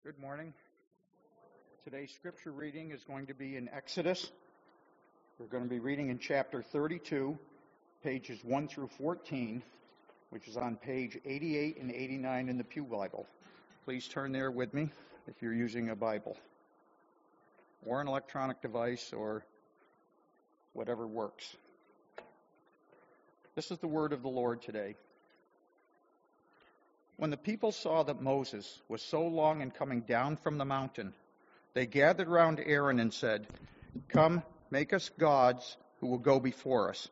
Good morning. Today's scripture reading is going to be in Exodus. We're going to be reading in chapter 32, pages 1 through 14, which is on page 88 and 89 in the Pew Bible. Please turn there with me if you're using a Bible or an electronic device or whatever works. This is the word of the Lord today. When the people saw that Moses was so long in coming down from the mountain, they gathered round Aaron and said, "Come, make us gods who will go before us.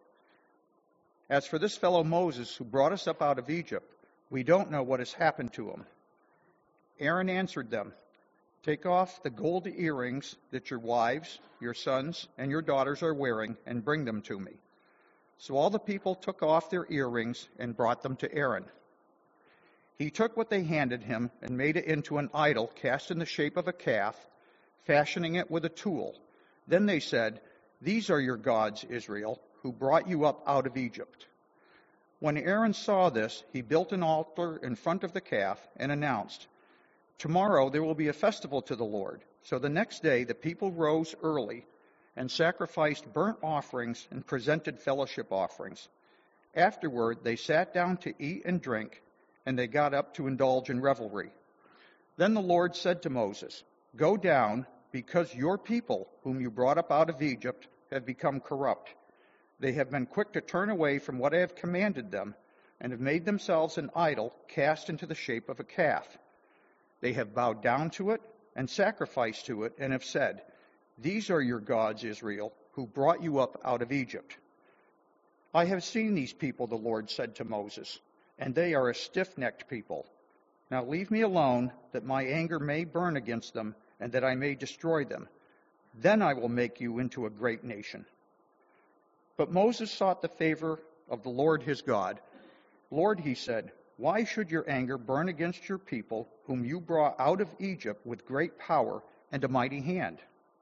As for this fellow Moses who brought us up out of Egypt, we don't know what has happened to him." Aaron answered them, "Take off the gold earrings that your wives, your sons, and your daughters are wearing, and bring them to me." So all the people took off their earrings and brought them to Aaron. He took what they handed him and made it into an idol cast in the shape of a calf, fashioning it with a tool. Then they said, "These are your gods, Israel, who brought you up out of Egypt." When Aaron saw this, he built an altar in front of the calf and announced, "Tomorrow there will be a festival to the Lord." So the next day the people rose early and sacrificed burnt offerings and presented fellowship offerings. Afterward they sat down to eat and drink, and they got up to indulge in revelry. Then the Lord said to Moses, "Go down, because your people, whom you brought up out of Egypt, have become corrupt. They have been quick to turn away from what I have commanded them, and have made themselves an idol cast into the shape of a calf. They have bowed down to it and sacrificed to it, and have said, 'These are your gods, Israel, who brought you up out of Egypt.' I have seen these people," the Lord said to Moses, "and they are a stiff-necked people. Now leave me alone, that my anger may burn against them, and that I may destroy them. Then I will make you into a great nation." But Moses sought the favor of the Lord his God. "Lord," he said, "why should your anger burn against your people, whom you brought out of Egypt with great power and a mighty hand?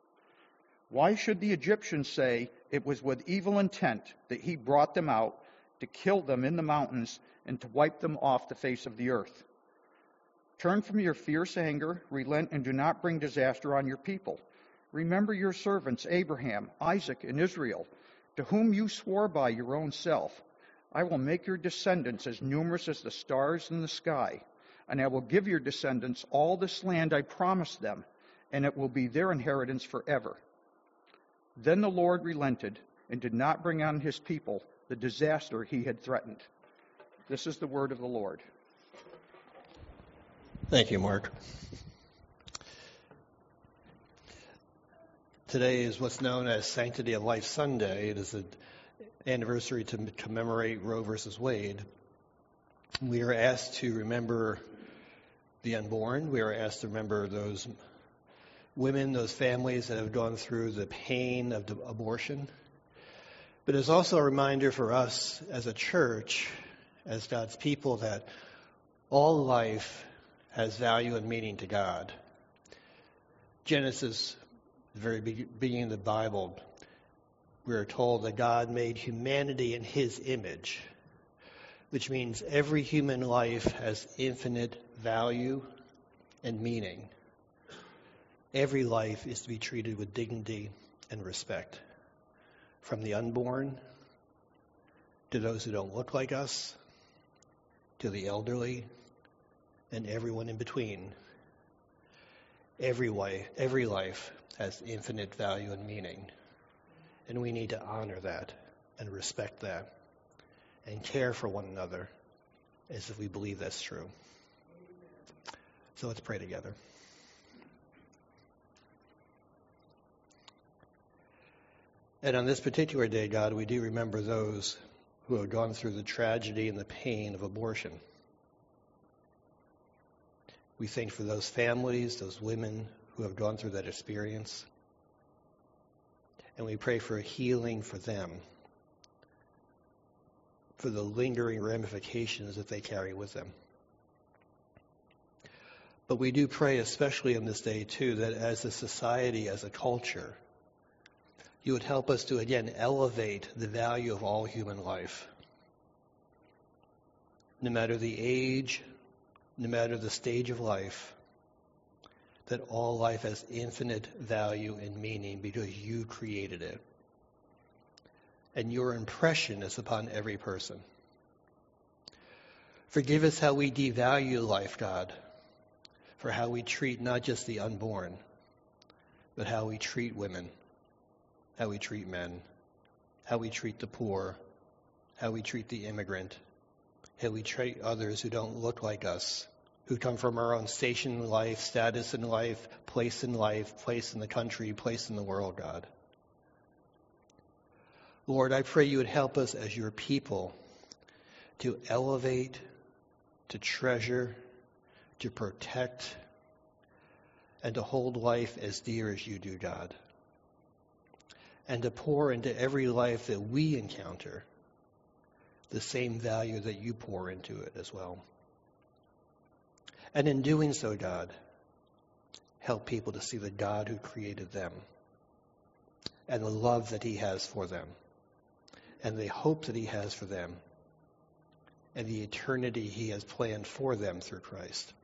Why should the Egyptians say it was with evil intent that he brought them out, to kill them in the mountains and to wipe them off the face of the earth? Turn from your fierce anger, relent, and do not bring disaster on your people. Remember your servants Abraham, Isaac, and Israel, to whom you swore by your own self, 'I will make your descendants as numerous as the stars in the sky, and I will give your descendants all this land I promised them, and it will be their inheritance forever.' Then the Lord relented and did not bring on his people the disaster he had threatened." This is the word of the Lord. Thank you, Mark. Today is what's known as Sanctity of Life Sunday. It is an anniversary to commemorate Roe versus Wade. We are asked to remember the unborn. We are asked to remember those women, those families that have gone through the pain of abortion. But it's also a reminder for us as a church, as God's people, that all life has value and meaning to God. Genesis, the very beginning of the Bible, we are told that God made humanity in his image, which means every human life has infinite value and meaning. Every life is to be treated with dignity and respect, from the unborn to those who don't look like us, to the elderly, and everyone in between. Every life has infinite value and meaning, and we need to honor that and respect that and care for one another as if we believe that's true. So let's pray together. And on this particular day, God, we do remember those who have gone through the tragedy and the pain of abortion. We thank for those families, those women who have gone through that experience. And we pray for healing for them, for the lingering ramifications that they carry with them. But we do pray, especially on this day too, that as a society, as a culture, you would help us to again elevate the value of all human life. No matter the age, no matter the stage of life, that all life has infinite value and meaning because you created it. And your impression is upon every person. Forgive us how we devalue life, God, for how we treat not just the unborn, but how we treat women, how we treat men, how we treat the poor, how we treat the immigrant, how we treat others who don't look like us, who come from our own station in life, status in life, place in the country, place in the world, God. Lord, I pray you would help us as your people to elevate, to treasure, to protect, and to hold life as dear as you do, God. And to pour into every life that we encounter the same value that you pour into it as well. And in doing so, God, help people to see the God who created them and the love that he has for them and the hope that he has for them and the eternity he has planned for them through Christ.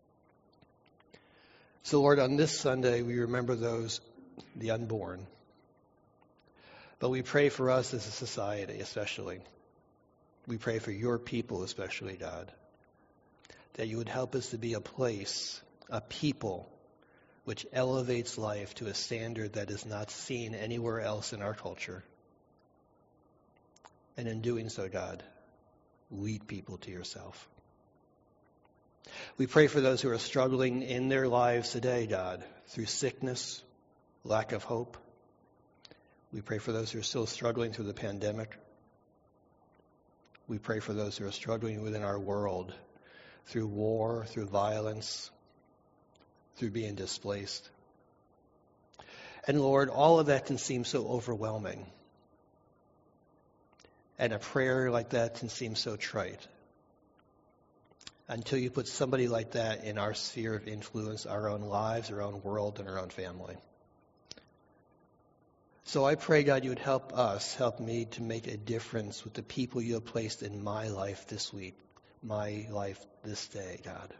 So, Lord, on this Sunday, we remember those, the unborn. But we pray for us as a society, especially. We pray for your people, especially, God, that you would help us to be a place, a people, which elevates life to a standard that is not seen anywhere else in our culture. And in doing so, God, lead people to yourself. We pray for those who are struggling in their lives today, God, through sickness, lack of hope. We pray for those who are still struggling through the pandemic. We pray for those who are struggling within our world through war, through violence, through being displaced. And Lord, all of that can seem so overwhelming. And a prayer like that can seem so trite. Until you put somebody like that in our sphere of influence, our own lives, our own world, and our own family. So I pray, God, you would help us, help me to make a difference with the people you have placed in my life this week, my life this day, God.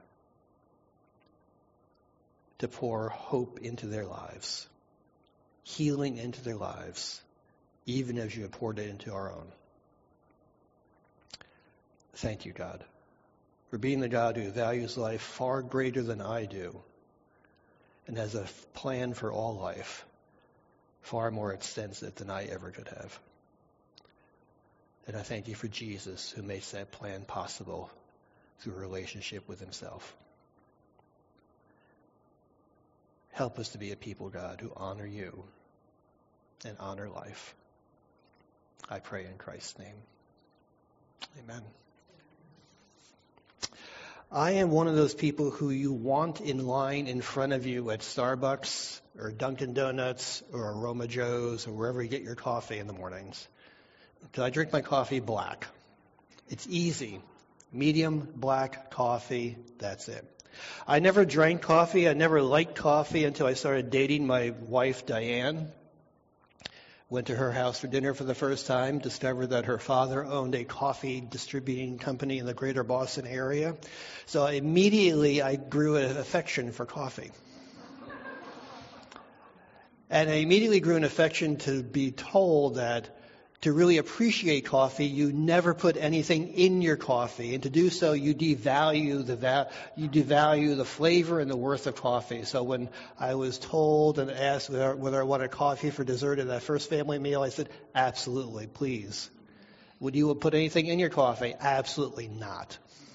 To pour hope into their lives, healing into their lives, even as you have poured it into our own. Thank you, God, for being the God who values life far greater than I do and has a plan for all life far more extensive than I ever could have. And I thank you for Jesus, who makes that plan possible through a relationship with himself. Help us to be a people, God, who honor you and honor life. I pray in Christ's name. Amen. I am one of those people who you want in line in front of you at Starbucks or Dunkin' Donuts or Aroma Joe's or wherever you get your coffee in the mornings. Because I drink my coffee black. It's easy. Medium black coffee, that's it. I never drank coffee. I never liked coffee until I started dating my wife, Diane. Went to her house for dinner for the first time, discovered that her father owned a coffee distributing company in the greater Boston area. So immediately I grew an affection for coffee. And I immediately grew an affection to be told that to really appreciate coffee, you never put anything in your coffee. And to do so, you devalue the flavor and the worth of coffee. So when I was told and asked whether I wanted coffee for dessert at that first family meal, I said, absolutely, please. Would you put anything in your coffee? Absolutely not.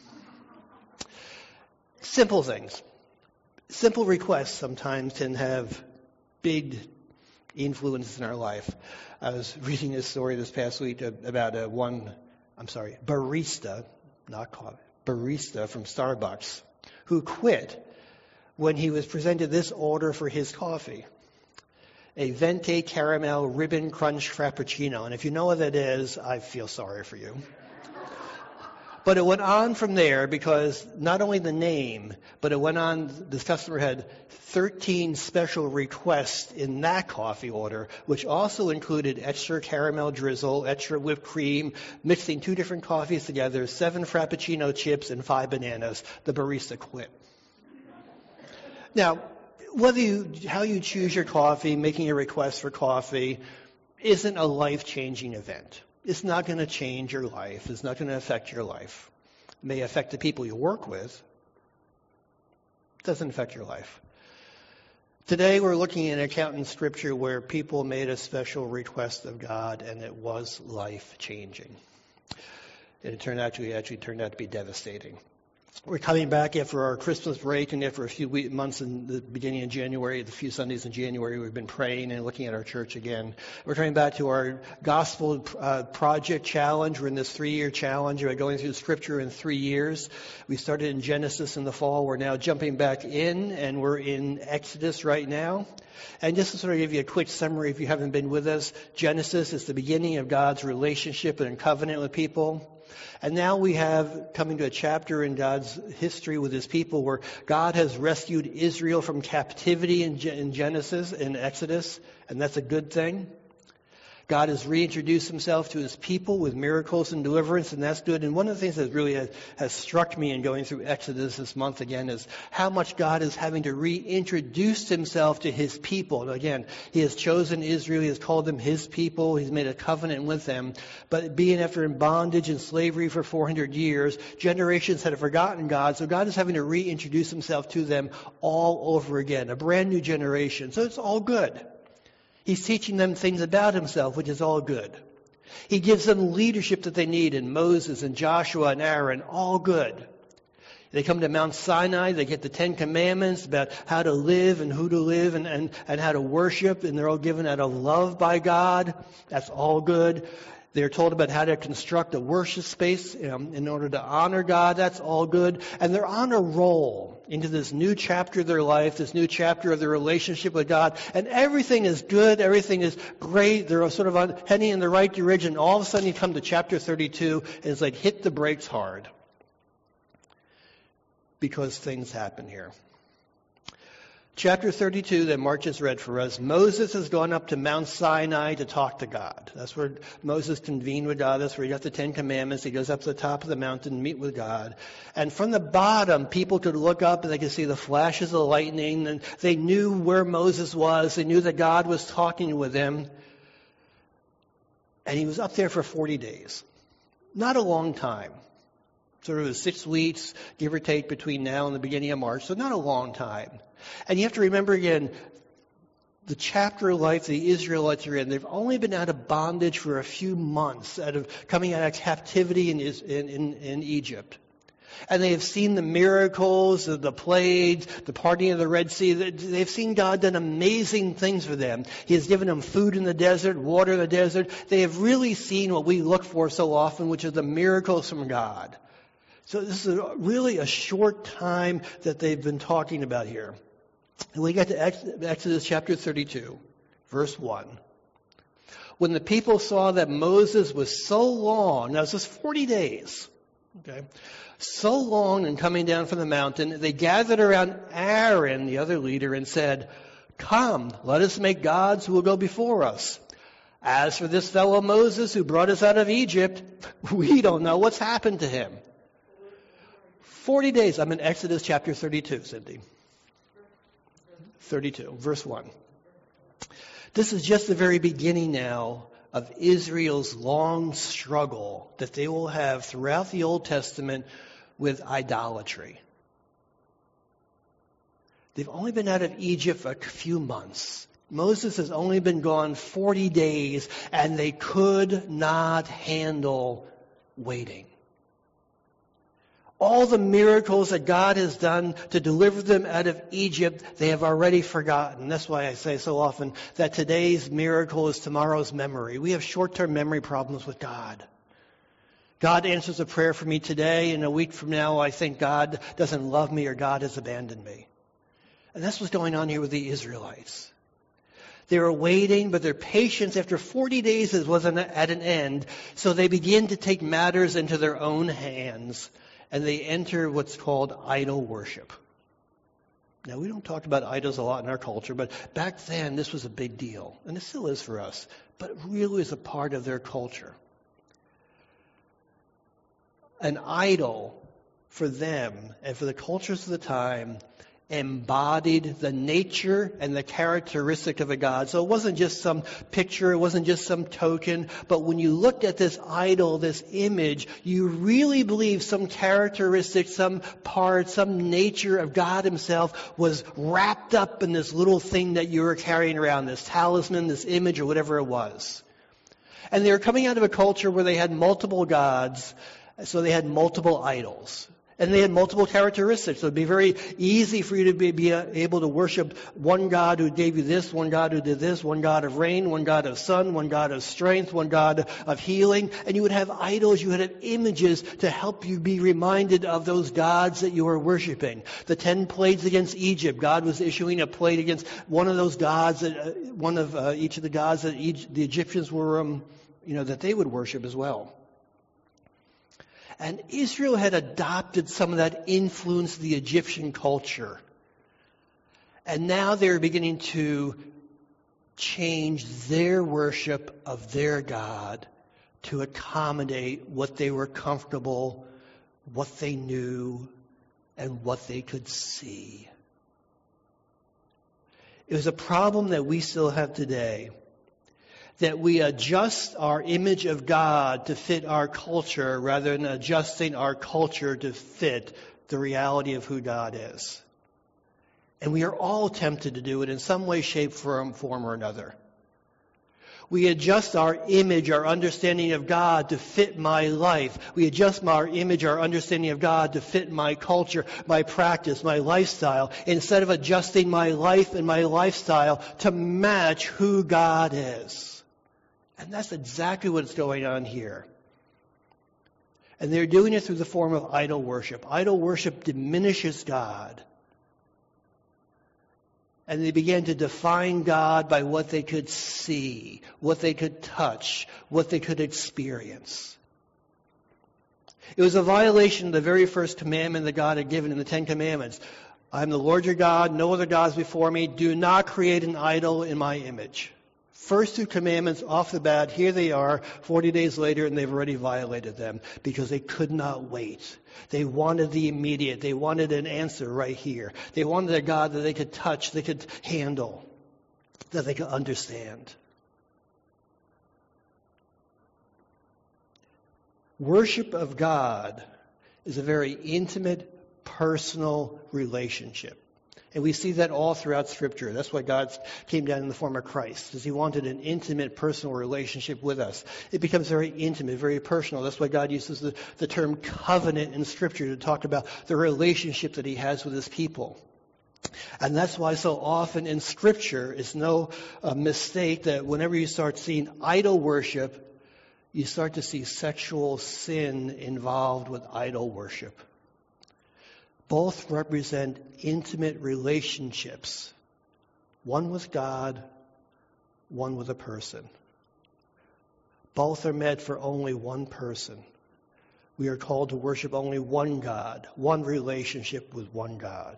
Simple things. Simple requests sometimes can have big influences in our life. I was reading a story this past week about barista, not coffee, barista from Starbucks, who quit when he was presented this order for his coffee. A Venti Caramel Ribbon Crunch Frappuccino. And if you know what that is, I feel sorry for you. But it went on from there because not only the name, but it went on, this customer had 13 special requests in that coffee order, which also included extra caramel drizzle, extra whipped cream, mixing 2 different coffees together, 7 Frappuccino chips, and 5 bananas. The barista quit. Now, how you choose your coffee, making a request for coffee, isn't a life-changing event. It's not going to change your life. It's not going to affect your life. It may affect the people you work with. It doesn't affect your life. Today we're looking at an account in Scripture where people made a special request of God, and it was life-changing. And it actually turned out to be devastating. We're coming back after our Christmas break and after a few months in the beginning of January, the few Sundays in January, we've been praying and looking at our church again. We're coming back to our Gospel Project Challenge. We're in this 3-year challenge. We're going through Scripture in 3 years. We started in Genesis in the fall. We're now jumping back in, and we're in Exodus right now. And just to sort of give you a quick summary, if you haven't been with us, Genesis is the beginning of God's relationship and covenant with people. And now we have coming to a chapter in God's history with his people where God has rescued Israel from captivity in Genesis, in Exodus, and that's a good thing. God has reintroduced himself to his people with miracles and deliverance, and that's good. And one of the things that really has struck me in going through Exodus this month again is how much God is having to reintroduce himself to his people. And again, he has chosen Israel. He has called them his people. He's made a covenant with them. But being after in bondage and slavery for 400 years, generations had forgotten God. So God is having to reintroduce himself to them all over again, a brand new generation. So it's all good. He's teaching them things about himself, which is all good. He gives them leadership that they need in Moses and Joshua and Aaron, all good. They come to Mount Sinai, they get the 10 Commandments about how to live and who to live and how to worship, and they're all given out of love by God. That's all good. They're told about how to construct a worship space in order to honor God. That's all good. And they're on a roll into this new chapter of their life, this new chapter of their relationship with God. And everything is good. Everything is great. They're sort of heading in the right direction. All of a sudden you come to chapter 32 and it's like hit the brakes hard. Because things happen here. Chapter 32 that Mark just read for us, Moses has gone up to Mount Sinai to talk to God. That's where Moses convened with God. That's where he got the 10 Commandments. He goes up to the top of the mountain to meet with God. And from the bottom, people could look up and they could see the flashes of lightning. And they knew where Moses was. They knew that God was talking with him. And he was up there for 40 days. Not a long time. Sort of 6 weeks, give or take, between now and the beginning of March. So not a long time. And you have to remember again, the chapter of life the Israelites are in, they've only been out of bondage for a few months, coming out of captivity in Egypt. And they have seen the miracles, the plagues, the parting of the Red Sea. They've seen God done amazing things for them. He has given them food in the desert, water in the desert. They have really seen what we look for so often, which is the miracles from God. So this is really a short time that they've been talking about here. And we get to Exodus chapter 32, verse 1. When the people saw that Moses was so long, now this is 40 days, okay, so long in coming down from the mountain, they gathered around Aaron, the other leader, and said, "Come, let us make gods who will go before us. As for this fellow Moses who brought us out of Egypt, we don't know what's happened to him." 40 days. I'm in Exodus chapter 32, Cindy. 32, verse 1. This is just the very beginning now of Israel's long struggle that they will have throughout the Old Testament with idolatry. They've only been out of Egypt for a few months. Moses has only been gone 40 days, and they could not handle waiting. All the miracles that God has done to deliver them out of Egypt, they have already forgotten. That's why I say so often that today's miracle is tomorrow's memory. We have short-term memory problems with God. God answers a prayer for me today, and a week from now I think God doesn't love me or God has abandoned me. And that's what's going on here with the Israelites. They were waiting, but their patience after 40 days wasn't at an end, so they begin to take matters into their own hands. And they enter what's called idol worship. Now, we don't talk about idols a lot in our culture, but back then this was a big deal. And it still is for us. But it really is a part of their culture. An idol for them and for the cultures of the time embodied the nature and the characteristic of a god. So it wasn't just some picture, it wasn't just some token, but when you looked at this idol, this image, you really believed some characteristic, some part, some nature of God himself was wrapped up in this little thing that you were carrying around, this talisman, this image, or whatever it was. And they were coming out of a culture where they had multiple gods, so they had multiple idols. And they had multiple characteristics. So it would be very easy for you to be able to worship one God who gave you this, one God who did this, one God of rain, one God of sun, one God of strength, one God of healing. And you would have idols, you would have images to help you be reminded of those gods that you are worshiping. The 10 plagues against Egypt, God was issuing a plague against one of those gods, one of each of the gods that the Egyptians were, that they would worship as well. And Israel had adopted some of that influence of the Egyptian culture. And now they're beginning to change their worship of their God to accommodate what they were comfortable, what they knew, and what they could see. It was a problem that we still have today, that we adjust our image of God to fit our culture rather than adjusting our culture to fit the reality of who God is. And we are all tempted to do it in some way, shape, form, or another. We adjust our image, our understanding of God to fit my life. We adjust our image, our understanding of God to fit my culture, my practice, my lifestyle, instead of adjusting my life and my lifestyle to match who God is. And that's exactly what's going on here. And they're doing it through the form of idol worship. Idol worship diminishes God. And they began to define God by what they could see, what they could touch, what they could experience. It was a violation of the very first commandment that God had given in the 10 Commandments. I am the Lord your God, no other gods before me. Do not create an idol in my image. First 2 commandments off the bat, here they are 40 days later, and they've already violated them because they could not wait. They wanted the immediate. They wanted an answer right here. They wanted a God that they could touch, they could handle, that they could understand. Worship of God is a very intimate, personal relationship. And we see that all throughout Scripture. That's why God came down in the form of Christ, because he wanted an intimate, personal relationship with us. It becomes very intimate, very personal. That's why God uses the term covenant in Scripture to talk about the relationship that he has with his people. And that's why so often in Scripture, it's no mistake that whenever you start seeing idol worship, you start to see sexual sin involved with idol worship. Both represent intimate relationships. One with God, one with a person. Both are meant for only one person. We are called to worship only one God, one relationship with one God.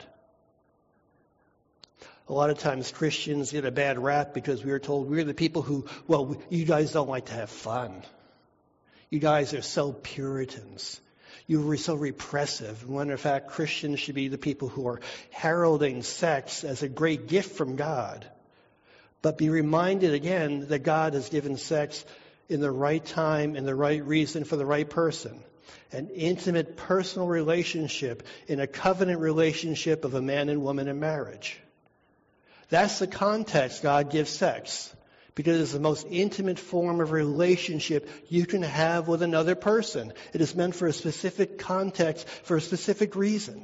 A lot of times Christians get a bad rap because we are told we're the people who, you guys don't like to have fun. You guys are so Puritans. You were so repressive, when in fact Christians should be the people who are heralding sex as a great gift from God. But be reminded again that God has given sex in the right time and the right reason for the right person. An intimate personal relationship in a covenant relationship of a man and woman in marriage. That's the context God gives sex. Because it's the most intimate form of relationship you can have with another person. It is meant for a specific context, for a specific reason.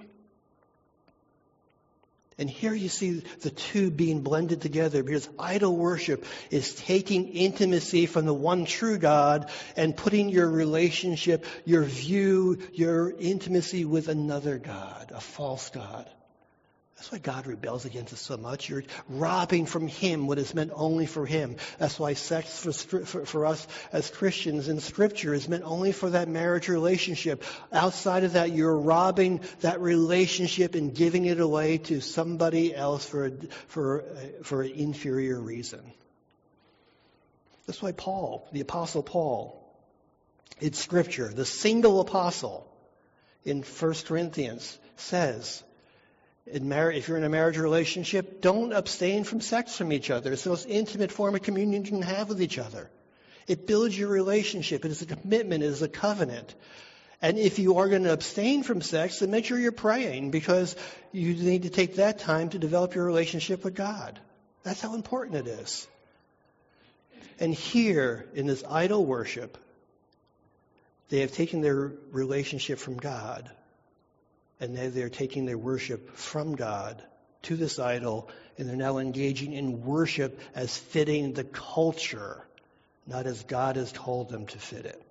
And here you see the two being blended together, because idol worship is taking intimacy from the one true God and putting your relationship, your view, your intimacy with another God, a false God. That's why God rebels against us so much. You're robbing from him what is meant only for him. That's why sex for us as Christians in Scripture is meant only for that marriage relationship. Outside of that, you're robbing that relationship and giving it away to somebody else for an inferior reason. That's why Paul, the Apostle Paul, in Scripture, the single apostle in 1 Corinthians says, If you're in a marriage relationship, don't abstain from sex from each other. It's the most intimate form of communion you can have with each other. It builds your relationship. It is a commitment. It is a covenant. And if you are going to abstain from sex, then make sure you're praying, because you need to take that time to develop your relationship with God. That's how important it is. And here, in this idol worship, they have taken their relationship from God, and now they're taking their worship from God to this idol, and they're now engaging in worship as fitting the culture, not as God has told them to fit it.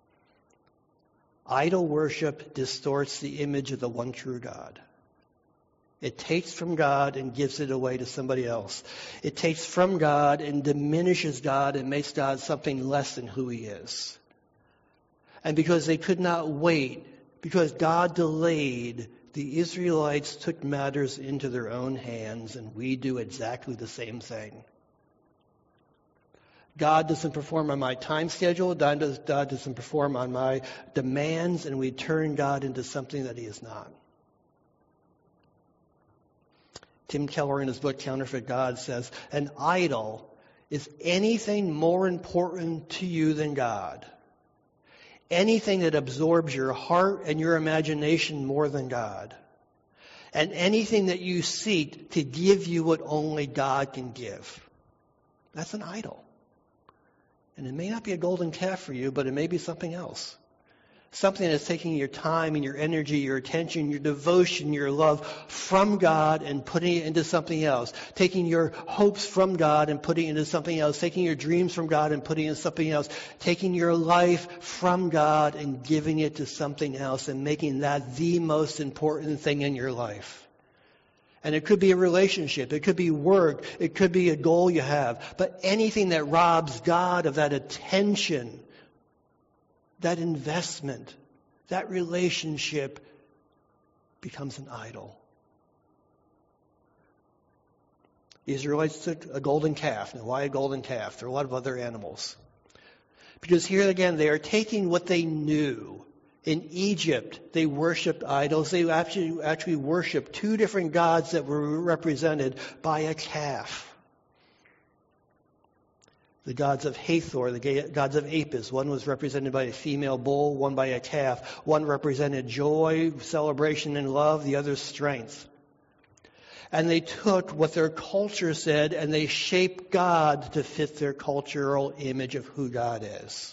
Idol worship distorts the image of the one true God. It takes from God and gives it away to somebody else. It takes from God and diminishes God and makes God something less than who He is. And because they could not wait, because God delayed, the Israelites took matters into their own hands, and we do exactly the same thing. God doesn't perform on my time schedule. God doesn't perform on my demands, and we turn God into something that He is not. Tim Keller, in his book Counterfeit God, says, an idol is anything more important to you than God. Anything that absorbs your heart and your imagination more than God. And anything that you seek to give you what only God can give. That's an idol. And it may not be a golden calf for you, but it may be something else. Something that's taking your time and your energy, your attention, your devotion, your love from God and putting it into something else. Taking your hopes from God and putting it into something else. Taking your dreams from God and putting it into something else. Taking your life from God and giving it to something else and making that the most important thing in your life. And it could be a relationship. It could be work. It could be a goal you have. But anything that robs God of that attention, that investment, that relationship becomes an idol. The Israelites took a golden calf. Now, why a golden calf? There are a lot of other animals. Because here again, they are taking what they knew. In Egypt, they worshipped idols. They actually worshipped two different gods that were represented by a calf. The gods of Hathor, the gods of Apis. One was represented by a female bull, one by a calf. One represented joy, celebration, and love. The other, strength. And they took what their culture said and they shaped God to fit their cultural image of who God is.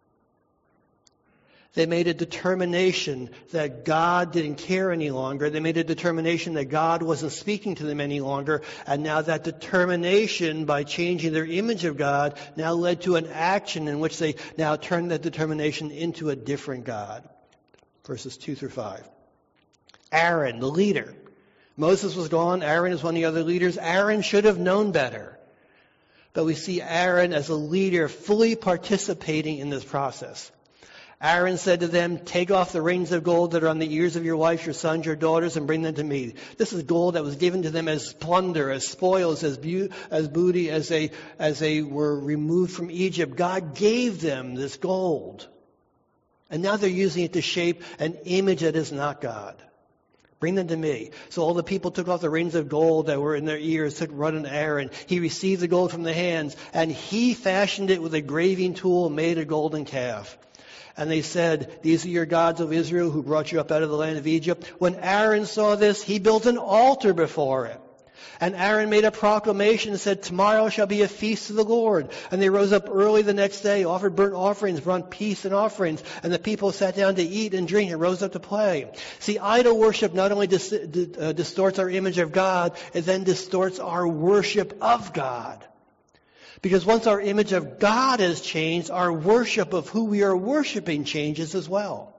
They made a determination that God didn't care any longer. They made a determination that God wasn't speaking to them any longer. And now that determination, by changing their image of God, now led to an action in which they now turned that determination into a different God. Verses 2 through 5. Aaron, the leader. Moses was gone. Aaron is one of the other leaders. Aaron should have known better. But we see Aaron as a leader fully participating in this process. Aaron said to them, take off the rings of gold that are on the ears of your wives, your sons, your daughters, and bring them to me. This is gold that was given to them as plunder, as spoils, as booty, as they were removed from Egypt. God gave them this gold. And now they're using it to shape an image that is not God. Bring them to me. So all the people took off the rings of gold that were in their ears, took run and Aaron. He received the gold from the hands, and he fashioned it with a graving tool and made a golden calf. And they said, these are your gods of Israel who brought you up out of the land of Egypt. When Aaron saw this, he built an altar before it. And Aaron made a proclamation and said, tomorrow shall be a feast to the Lord. And they rose up early the next day, offered burnt offerings, brought peace and offerings. And the people sat down to eat and drink and rose up to play. See, idol worship not only distorts our image of God, it then distorts our worship of God. Because once our image of God has changed, our worship of who we are worshiping changes as well.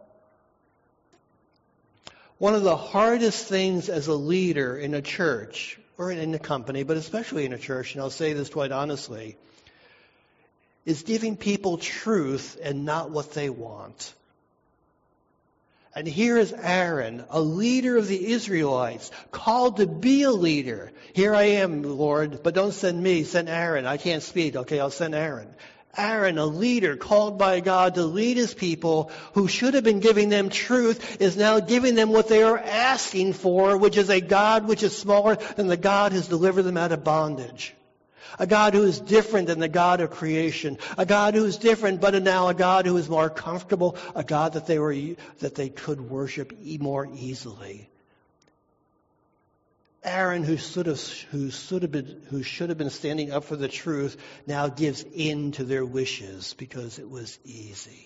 One of the hardest things as a leader in a church, or in a company, but especially in a church, and I'll say this quite honestly, is giving people truth and not what they want. And here is Aaron, a leader of the Israelites, called to be a leader. Here I am, Lord, but don't send me, send Aaron. I can't speak. Okay, I'll send Aaron. Aaron, a leader called by God to lead his people, who should have been giving them truth, is now giving them what they are asking for, which is a God which is smaller than the God who's delivered them out of bondage. A God who is different than the God of creation. A God who is different, but now a God who is more comfortable. A God that they could worship more easily. Aaron, who should have been standing up for the truth, now gives in to their wishes because it was easy.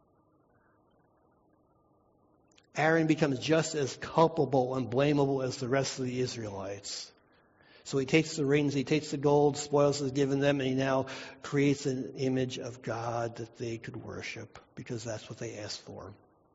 Aaron becomes just as culpable and blamable as the rest of the Israelites. So he takes the rings, he takes the gold, spoils is given them, and he now creates an image of God that they could worship because that's what they asked for.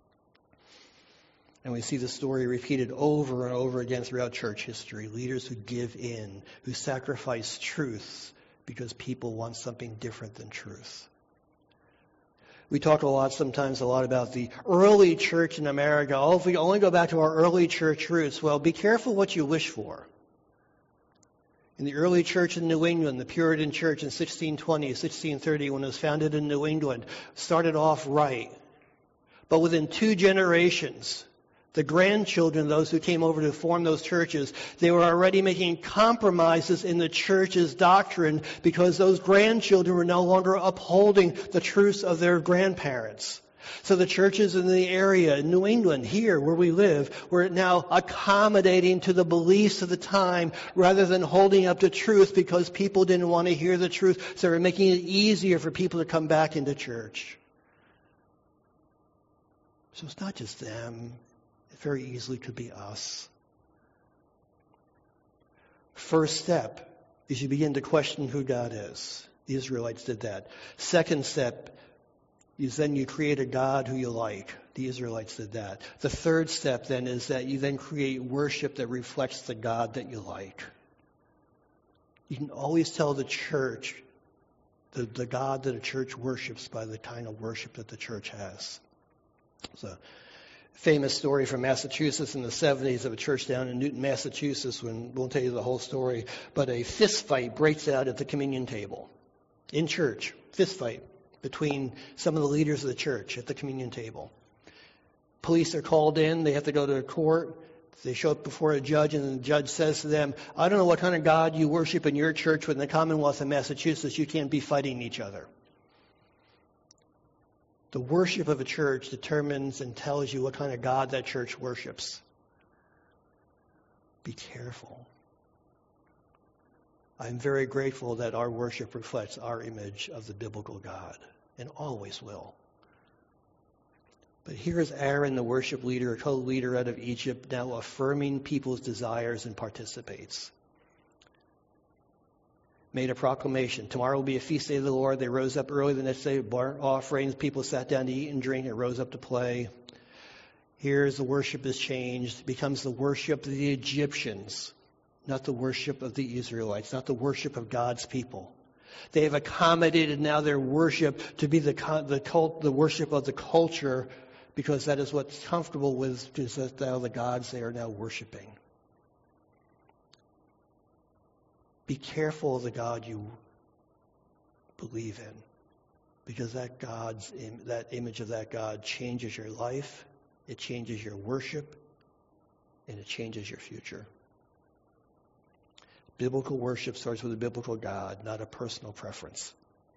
And we see the story repeated over and over again throughout church history. Leaders who give in, who sacrifice truth because people want something different than truth. We talk a lot about the early church in America. Oh, if we only go back to our early church roots, well, be careful what you wish for. In the early church in New England, the Puritan church in 1620, 1630, when it was founded in New England, started off right. But within 2 generations, the grandchildren, those who came over to form those churches, they were already making compromises in the church's doctrine because those grandchildren were no longer upholding the truths of their grandparents. So the churches in the area, in New England, here where we live, were now accommodating to the beliefs of the time rather than holding up to truth because people didn't want to hear the truth. So they were making it easier for people to come back into church. So it's not just them. It very easily could be us. First step is you begin to question who God is. The Israelites did that. Second step is then you create a God who you like. The Israelites did that. The third step then is that you then create worship that reflects the God that you like. You can always tell the church, the God that a church worships by the kind of worship that the church has. It's a famous story from Massachusetts in the 70s of a church down in Newton, Massachusetts. Won't tell you the whole story, but a fist fight breaks out at the communion table. In church, fist fight between some of the leaders of the church at the communion table. Police are called in. They have to go to court. They show up before a judge, and the judge says to them, I don't know what kind of God you worship in your church, but in the Commonwealth of Massachusetts, you can't be fighting each other. The worship of a church determines and tells you what kind of God that church worships. Be careful. I'm very grateful that our worship reflects our image of the biblical God, and always will. But here's Aaron, the worship leader, co-leader out of Egypt, now affirming people's desires and participates. Made a proclamation. Tomorrow will be a feast day of the Lord. They rose up early the next day, burnt offerings. People sat down to eat and drink and rose up to play. Here's the worship is changed. It becomes the worship of the Egyptians, not the worship of the Israelites, not the worship of God's people. They have accommodated now their worship to be the worship of the culture, because that is what's comfortable with, because that's now the gods they are now worshiping. Be careful of the God you believe in, because that image of that God changes your life, it changes your worship, and it changes your future. Biblical worship starts with a biblical God, not a personal preference.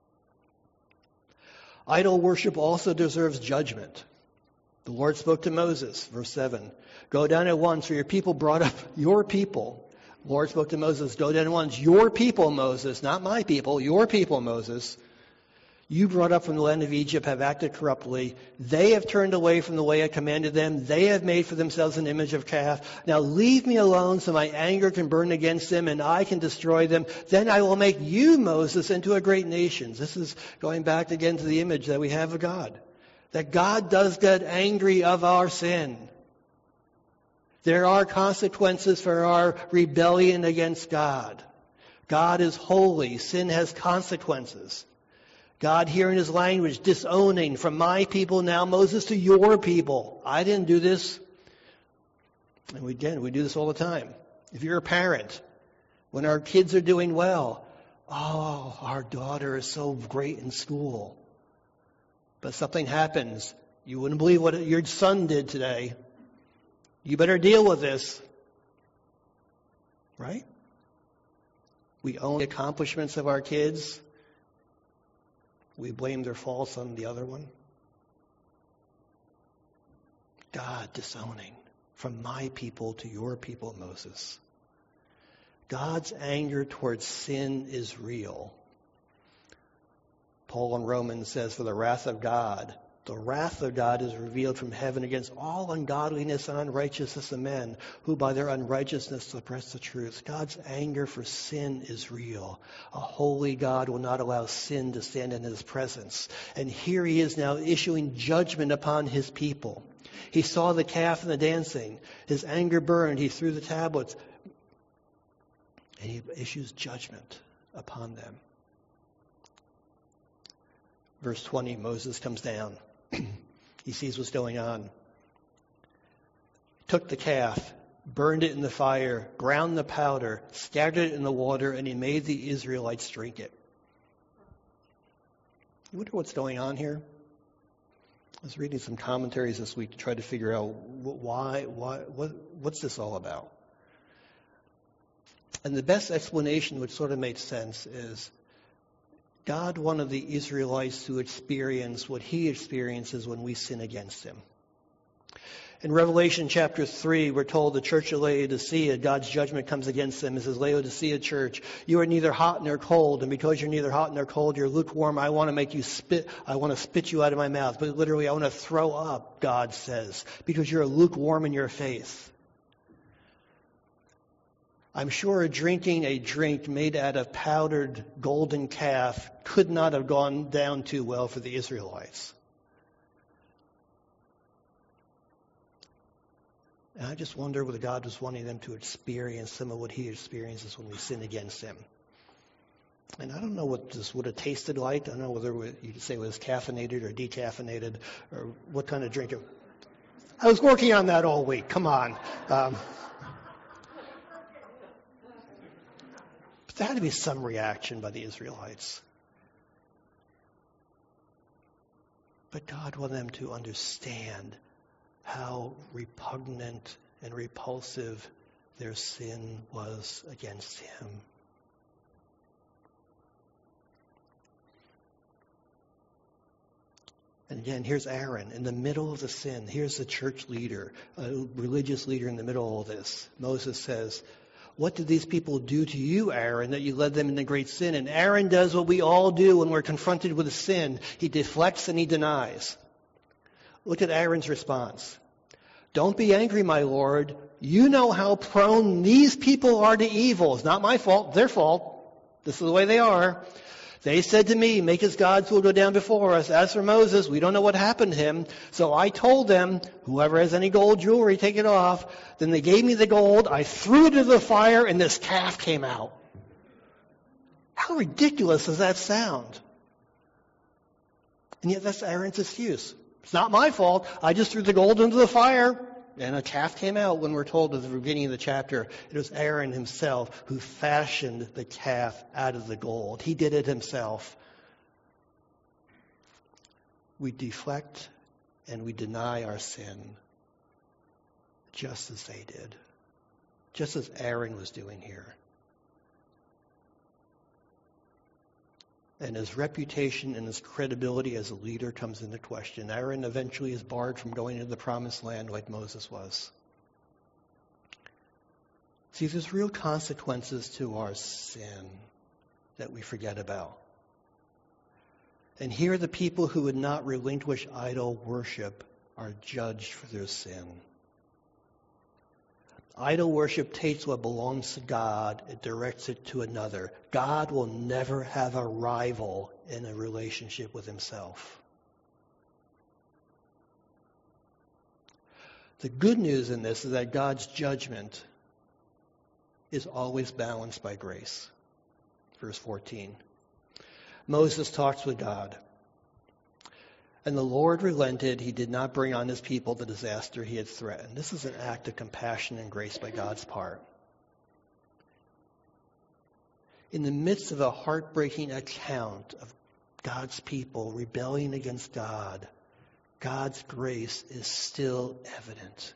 Idol worship also deserves judgment. The Lord spoke to Moses, verse 7. Go down at once, for your people brought up your people. The Lord spoke to Moses, go down at once. Your people, Moses, not my people, your people, Moses. You brought up from the land of Egypt have acted corruptly. They have turned away from the way I commanded them. They have made for themselves an image of calf. Now leave me alone so my anger can burn against them and I can destroy them. Then I will make you, Moses, into a great nation. This is going back again to the image that we have of God. That God does get angry of our sin. There are consequences for our rebellion against God. God is holy. Sin has consequences. God here in his language, disowning from my people now, Moses, to your people. I didn't do this. And we do this all the time. If you're a parent, when our kids are doing well, Oh, our daughter is so great in school. But something happens. You wouldn't believe what your son did today. You better deal with this. Right? We own the accomplishments of our kids. We blame their faults on the other one. God disowning from my people to your people, Moses. God's anger towards sin is real. Paul in Romans says, for the wrath of God is revealed from heaven against all ungodliness and unrighteousness of men, who by their unrighteousness suppress the truth. God's anger for sin is real. A holy God will not allow sin to stand in his presence. And here he is now issuing judgment upon his people. He saw the calf and the dancing. His anger burned. He threw the tablets. And he issues judgment upon them. Verse 20, Moses comes down. He sees what's going on. Took the calf, burned it in the fire, ground the powder, scattered it in the water, and he made the Israelites drink it. You wonder what's going on here? I was reading some commentaries this week to try to figure out what's this all about? And the best explanation, which sort of makes sense, is God wanted the Israelites to experience what he experiences when we sin against him. In Revelation chapter 3, we're told the church of Laodicea, God's judgment comes against them. It says, Laodicea church, you are neither hot nor cold, and because you're neither hot nor cold, you're lukewarm. I want to make you spit. I want to spit you out of my mouth. But literally, I want to throw up, God says, because you're lukewarm in your faith. I'm sure drinking a drink made out of powdered golden calf could not have gone down too well for the Israelites. And I just wonder whether God was wanting them to experience some of what he experiences when we sin against him. And I don't know what this would have tasted like. I don't know whether you could say it was caffeinated or decaffeinated or what kind of drink. I was working on that all week. Come on. But there had to be some reaction by the Israelites. But God wanted them to understand how repugnant and repulsive their sin was against him. And again, here's Aaron in the middle of the sin. Here's the church leader, a religious leader in the middle of all this. Moses says, what did these people do to you, Aaron, that you led them into great sin? And Aaron does what we all do when we're confronted with a sin. He deflects and he denies. Look at Aaron's response. Don't be angry, my Lord. You know how prone these people are to evil. It's not my fault, their fault. This is the way they are. They said to me, make us gods who will go down before us. As for Moses, we don't know what happened to him. So I told them, whoever has any gold jewelry, take it off. Then they gave me the gold. I threw it into the fire, and this calf came out. How ridiculous does that sound? And yet that's Aaron's excuse. It's not my fault. I just threw the gold into the fire, and a calf came out. When we're told at the beginning of the chapter, it was Aaron himself who fashioned the calf out of the gold. He did it himself. We deflect and we deny our sin just as they did, just as Aaron was doing here. And his reputation and his credibility as a leader comes into question. Aaron eventually is barred from going into the promised land like Moses was. See, there's real consequences to our sin that we forget about. And here the people who would not relinquish idol worship are judged for their sin. Idol worship takes what belongs to God, it directs it to another. God will never have a rival in a relationship with himself. The good news in this is that God's judgment is always balanced by grace. Verse 14. Moses talks with God. And the Lord relented. He did not bring on his people the disaster he had threatened. This is an act of compassion and grace by God's part. In the midst of a heartbreaking account of God's people rebelling against God, God's grace is still evident.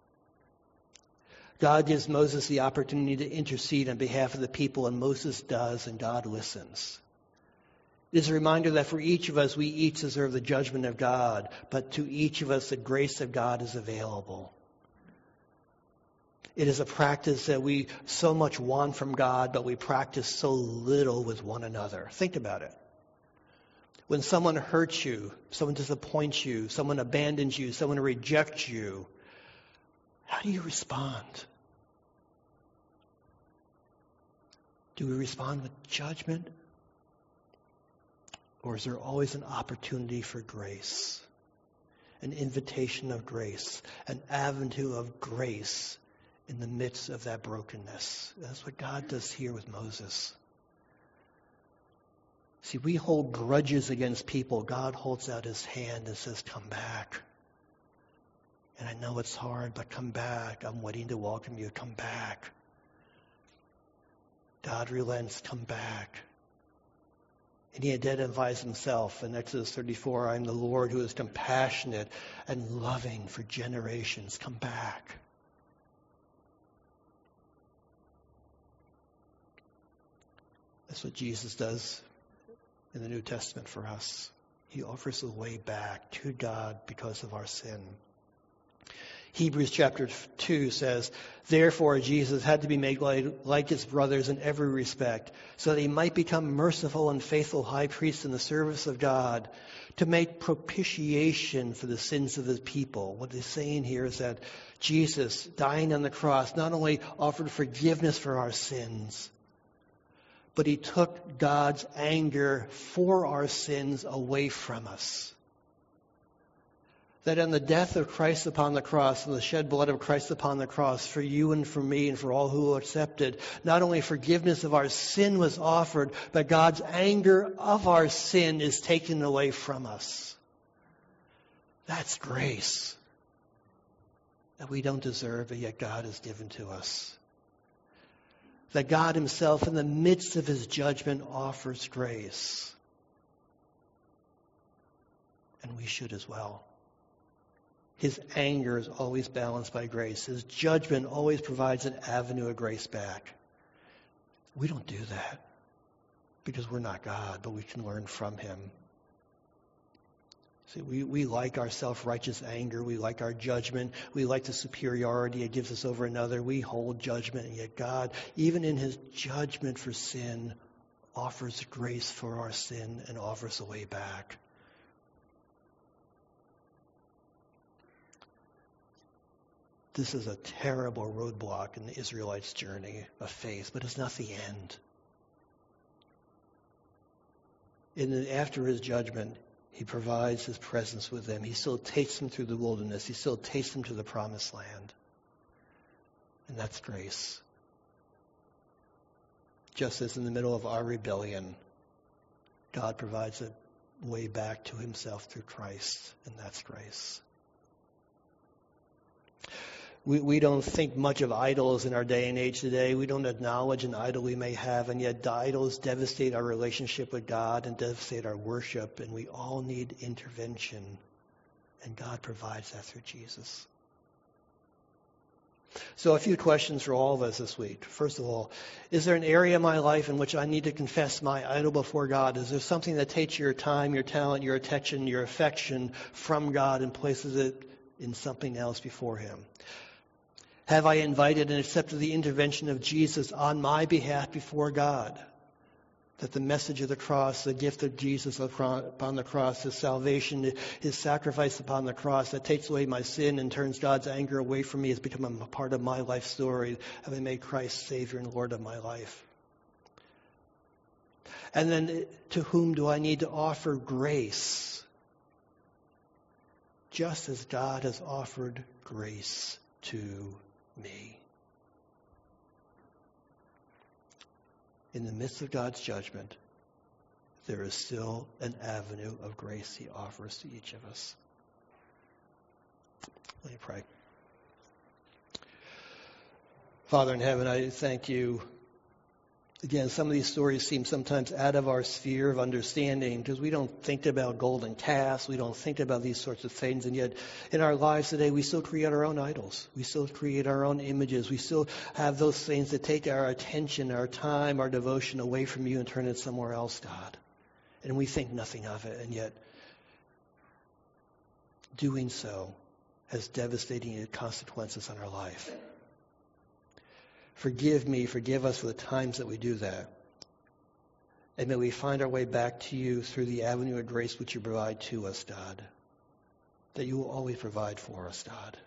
God gives Moses the opportunity to intercede on behalf of the people, and Moses does, and God listens. It is a reminder that for each of us, we each deserve the judgment of God, but to each of us, the grace of God is available. It is a practice that we so much want from God, but we practice so little with one another. Think about it. When someone hurts you, someone disappoints you, someone abandons you, someone rejects you, how do you respond? Do we respond with judgment? Or is there always an opportunity for grace? An invitation of grace, an avenue of grace in the midst of that brokenness. That's what God does here with Moses. See, we hold grudges against people. God holds out his hand and says, come back. And I know it's hard, but come back. I'm waiting to welcome you. Come back. God relents. Come back. And he identifies himself in Exodus 34, I am the Lord who is compassionate and loving for generations. Come back. That's what Jesus does in the New Testament for us. He offers a way back to God because of our sin. Hebrews chapter 2 says, therefore Jesus had to be made like his brothers in every respect, so that he might become merciful and faithful high priest in the service of God, to make propitiation for the sins of his people. What he's saying here is that Jesus, dying on the cross, not only offered forgiveness for our sins, but he took God's anger for our sins away from us. That in the death of Christ upon the cross and the shed blood of Christ upon the cross for you and for me and for all who accepted, not only forgiveness of our sin was offered, but God's anger of our sin is taken away from us. That's grace that we don't deserve, but yet God has given to us. That God himself, in the midst of his judgment, offers grace. And we should as well. His anger is always balanced by grace. His judgment always provides an avenue of grace back. We don't do that because we're not God, but we can learn from him. See, we like our self-righteous anger. We like our judgment. We like the superiority it gives us over another. We hold judgment, and yet God, even in his judgment for sin, offers grace for our sin and offers a way back. This is a terrible roadblock in the Israelites' journey of faith, but it's not the end. After his judgment, he provides his presence with them. He still takes them through the wilderness. He still takes them to the promised land. And that's grace. Just as in the middle of our rebellion, God provides a way back to himself through Christ, and that's grace. We don't think much of idols in our day and age today. We don't acknowledge an idol we may have, and yet the idols devastate our relationship with God and devastate our worship, and we all need intervention, and God provides that through Jesus. So a few questions for all of us this week. First of all, is there an area in my life in which I need to confess my idol before God? Is there something that takes your time, your talent, your attention, your affection from God and places it in something else before him? Have I invited and accepted the intervention of Jesus on my behalf before God? That the message of the cross, the gift of Jesus upon the cross, his salvation, his sacrifice upon the cross that takes away my sin and turns God's anger away from me has become a part of my life story. Have I made Christ Savior and Lord of my life? And then to whom do I need to offer grace? Just as God has offered grace to me. In the midst of God's judgment, there is still an avenue of grace he offers to each of us. Let me pray. Father in heaven, I thank you Again, some of these stories seem sometimes out of our sphere of understanding because we don't think about golden calves, we don't think about these sorts of things, and yet in our lives today we still create our own idols. We still create our own images. We still have those things that take our attention, our time, our devotion away from you and turn it somewhere else, God. And we think nothing of it, and yet doing so has devastating consequences on our life. Forgive me, forgive us for the times that we do that. And may we find our way back to you through the avenue of grace which you provide to us, God. That you will always provide for us, God.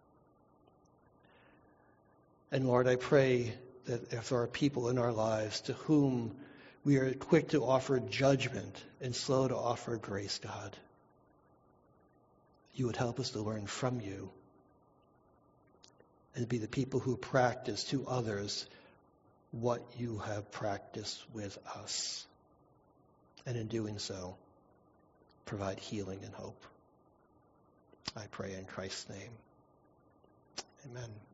And Lord, I pray that if there are people in our lives to whom we are quick to offer judgment and slow to offer grace, God, you would help us to learn from you and be the people who practice to others what you have practiced with us. And in doing so, provide healing and hope. I pray in Christ's name. Amen.